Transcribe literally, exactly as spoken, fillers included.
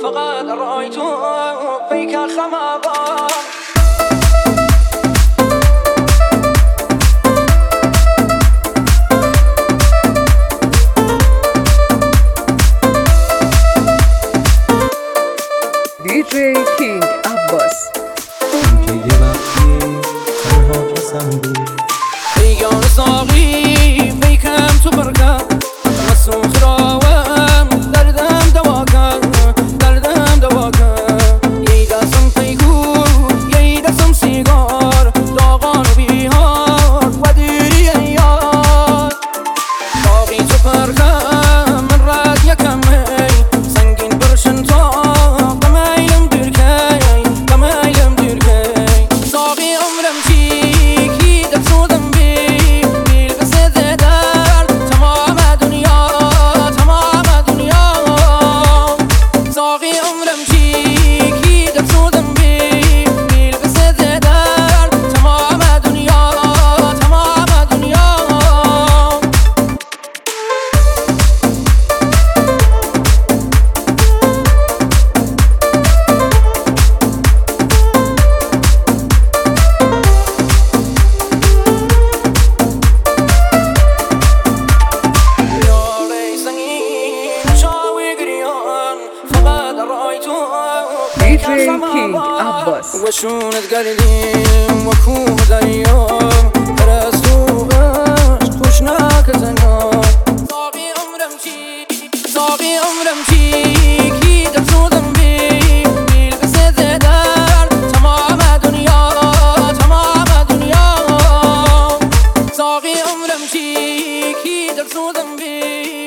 فقط رای تو پیکر خمابان دی جی کینگ عباس که یه وقتی تنها کسم بود ایگان ساقی پیکم تو برکم مسون خراوم دردم دوا کن دردم دوا کن یه دستم پیکو یه دستم سیگار داغان و بیهار و دیری ایار باقی تو پرکم من رد یکم هی سنگین برشن تا قمایلم درکی قمایلم درکی ساقی عمرم چی کی دستودم بی بیل قصد در تمام دنیا تمام دنیا ساقی عمرم چی کی دستودم بی بیل قصد در تمام دنیا تمام دنیا دی جی کینگ عباس وشونت قليلين وكوه دايوم فرستو باش خوشناك زنيوم صاغي عمرم شي صاغي عمرم شي كي دبسودم بي بيلبس زدار تمام دنيا تمام دنيا صاغي عمرم شي كي دبسودم بي